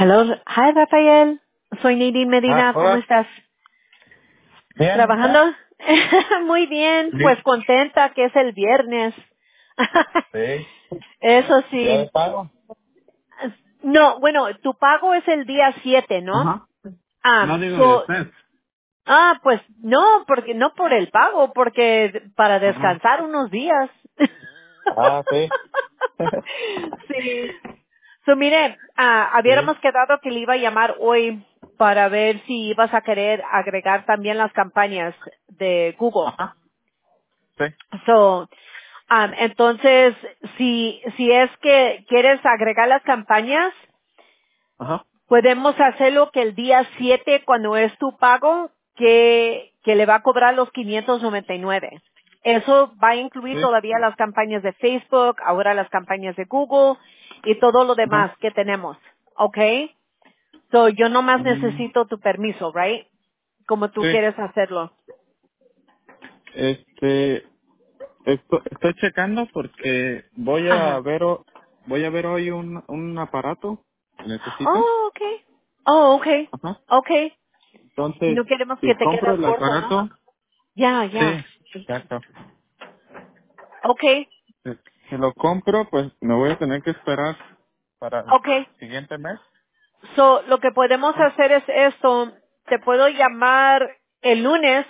Hello, hi Rafael, soy Nadine Ah, Medina, ¿cómo hola. estás? Bien, ¿usted? ¿Trabajando? Muy bien, pues Sí. contenta que es el viernes. Sí. Eso ¿Ya de sí. pago? No, bueno, tu pago es el día 7, ¿no? Ajá. No digo de So, usted. pues no, porque no por el pago, porque para Ajá. descansar unos días. Ah, sí. Sí. So, mire, Sí. habíamos quedado que le iba a llamar hoy para ver si ibas a querer agregar también las campañas de Google. Ajá. Sí. So, entonces, si es que quieres agregar las campañas, Ajá. podemos hacerlo que el día 7, cuando es tu pago, que le va a cobrar los 599. Eso va a incluir Sí. todavía las campañas de Facebook, ahora las campañas de Google y todo lo demás Ajá. que tenemos. ¿Ok? So, yo nomás Mm, necesito tu permiso, right? Como tú sí. quieres hacerlo. Este, estoy checando porque Ajá. voy a ver hoy un aparato que necesito. Oh, okay. Oh, okay. Ajá. Okay. Y Entonces, no queremos que si te compro quedes el corto, ¿no? aparato, Ya, sí, ya. exacto. Okay. Si lo compro, pues me voy a tener que esperar para el Okay. siguiente mes. So, lo que podemos hacer es esto. Te puedo llamar el lunes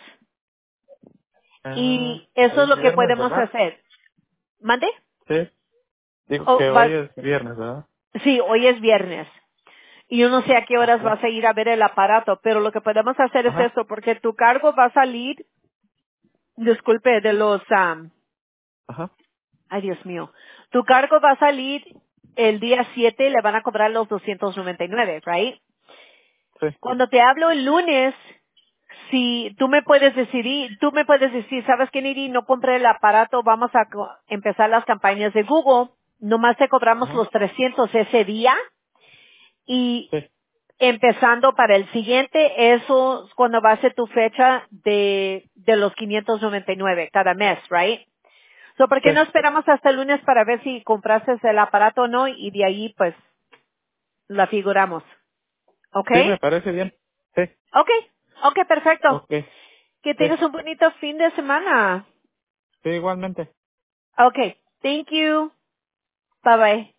y eso es Es lo que viernes, podemos ¿verdad? hacer. ¿Mande? Sí. Digo Oh, que hoy es viernes, ¿verdad? sí, hoy es viernes. Y yo no sé a qué horas Ok. vas a ir a ver el aparato, pero lo que podemos hacer es Ajá, esto, porque tu cargo va a salir, disculpe, de los, ajá, ay Dios mío, tu cargo va a salir el día 7, le van a cobrar los 299, right? sí. Cuando te hablo el lunes, si tú me puedes decidir, tú me puedes decir, ¿sabes qué, Niri? No compré el aparato, vamos a empezar las campañas de Google, nomás te cobramos Ajá, los 300 ese día y sí. empezando para el siguiente, eso es cuando va a ser tu fecha de los 599 cada mes, right? So, ¿por Sí. qué no esperamos hasta el lunes para ver si compraste el aparato o no? Y de ahí, pues, la figuramos. ¿Ok? Sí, me parece bien. Sí. Ok. Ok, perfecto. Ok. Que Sí. tengas un bonito fin de semana. Sí, igualmente. Ok. Thank you. Bye bye.